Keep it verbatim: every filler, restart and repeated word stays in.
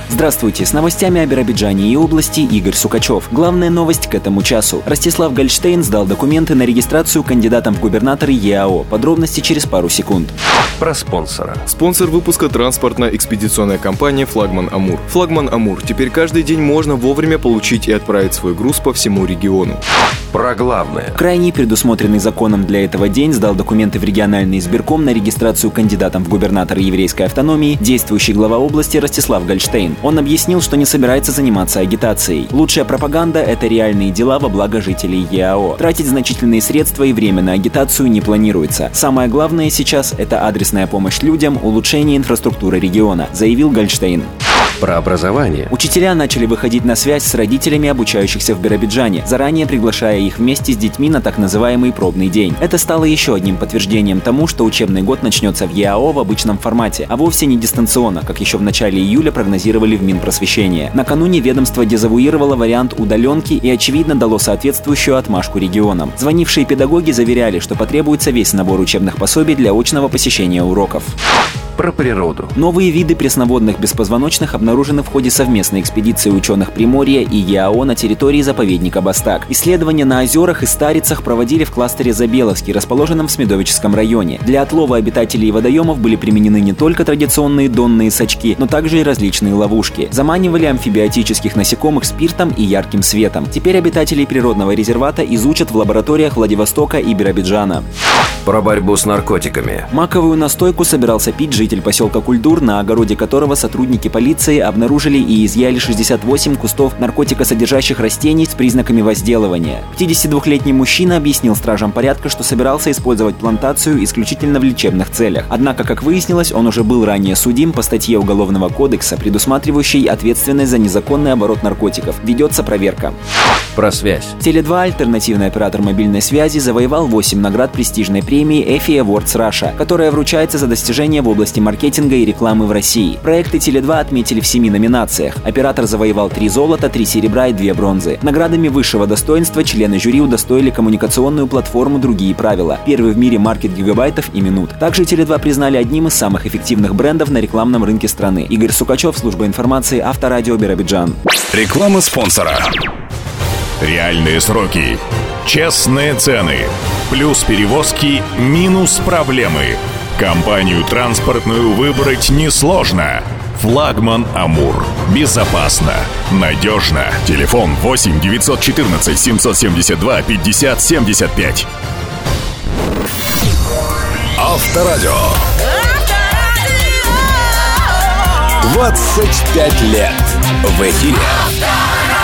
Здравствуйте, с новостями о Биробиджане и области Игорь Сукачев. Главная новость к этому часу. Ростислав Гольштейн сдал документы на регистрацию кандидатом в губернаторы ЕАО. Подробности через пару секунд. Про спонсора. Спонсор выпуска — транспортно-экспедиционная компания «Флагман Амур». «Флагман Амур» теперь каждый день можно вовремя получить и отправить свой груз по всему региону. Про главное. Крайний, предусмотренный законом для этого день, сдал документы в региональный избирком на регистрацию кандидатом в губернаторы еврейской автономии действующий глава области Ростислав Гольштейн. Он объяснил, что не собирается заниматься агитацией. Лучшая пропаганда – это реальные дела во благо жителей ЕАО. Тратить значительные средства и время на агитацию не планируется. Самое главное сейчас – это адресная помощь людям, улучшение инфраструктуры региона, заявил Гольштейн. Про образование. Учителя начали выходить на связь с родителями обучающихся в Биробиджане, заранее приглашая их вместе с детьми на так называемый пробный день. Это стало еще одним подтверждением тому, что учебный год начнется в ЕАО в обычном формате, а вовсе не дистанционно, как еще в начале июля прогнозировали в Минпросвещения. Накануне ведомство дезавуировало вариант удаленки и, очевидно, дало соответствующую отмашку регионам. Звонившие педагоги заверяли, что потребуется весь набор учебных пособий для очного посещения уроков. Про природу. Новые виды пресноводных беспозвоночных обнаружены в ходе совместной экспедиции ученых Приморья и ЕАО на территории заповедника Бастак. Исследования на озерах и старицах проводили в кластере Забеловский, расположенном в Смедовическом районе. Для отлова обитателей водоемов были применены не только традиционные донные сачки, но также и различные ловушки. Заманивали амфибиотических насекомых спиртом и ярким светом. Теперь обитателей природного резервата изучат в лабораториях Владивостока и Биробиджана. Про борьбу с наркотиками. Маковую настойку собирался пить житель поселка Кульдур, на огороде которого сотрудники полиции обнаружили и изъяли шестьдесят восемь кустов наркотикосодержащих растений с признаками возделывания. пятидесятидвухлетний мужчина объяснил стражам порядка, что собирался использовать плантацию исключительно в лечебных целях. Однако, как выяснилось, он уже был ранее судим по статье Уголовного кодекса, предусматривающей ответственность за незаконный оборот наркотиков. Ведется проверка. Про связь. Теле два, альтернативный оператор мобильной связи, завоевал восемь наград престижной премии Effie Awards Russia, которая вручается за достижения в области маркетинга и рекламы в России. Проекты Теле два отметили в семи номинациях. Оператор завоевал три золота, три серебра и две бронзы. Наградами высшего достоинства члены жюри удостоили коммуникационную платформу «Другие правила». Первый в мире маркет гигабайтов и минут. Также Теле два признали одним из самых эффективных брендов на рекламном рынке страны. Игорь Сукачев, служба информации, Авторадио Биробиджан. Реклама спонсора. Реальные сроки, честные цены, плюс перевозки, минус проблемы. Компанию транспортную выбрать несложно. «Флагман Амур». Безопасно, надежно. Телефон восемь девятьсот четырнадцать семьсот семьдесят два пятьдесят семьдесят пять. Авторадио. двадцать пять лет в эфире.